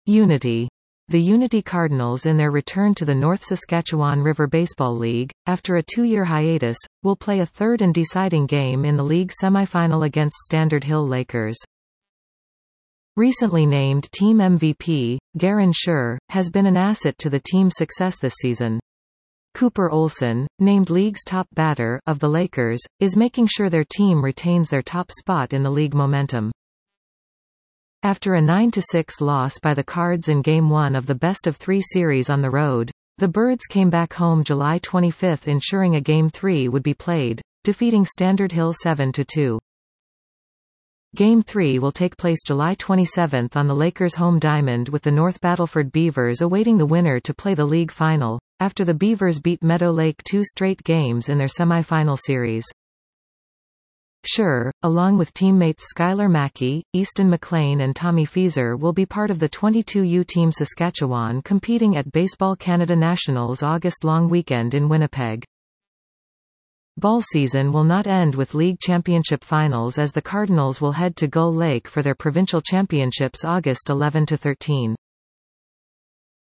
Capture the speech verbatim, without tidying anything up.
Unity. The Unity Cardinals, in their return to the North Saskatchewan River Baseball League, after a two-year hiatus, will play a third and deciding game in the league semifinal against Standard Hill Lakers. Recently named Team M V P, Garen Scher, has been an asset to the team's success this season. Cooper Olson, named league's top batter of the Lakers, is making sure their team retains their top spot in the league momentum. After a nine to six loss by the Cards in Game one of the best-of-three series on the road, the Birds came back home July twenty-fifth ensuring a Game three would be played, defeating Standard Hill seven to two. Game three will take place July twenty-seventh on the Lakers' home diamond, with the North Battleford Beavers awaiting the winner to play the league final, after the Beavers beat Meadow Lake two straight games in their semi-final series. Scher, along with teammates Skylar Mackey, Easton McLean and Tommy Fieser, will be part of the twenty-two U Team Saskatchewan competing at Baseball Canada Nationals August long weekend in Winnipeg. Ball season will not end with league championship finals, as the Cardinals will head to Gull Lake for their provincial championships August eleventh to thirteenth.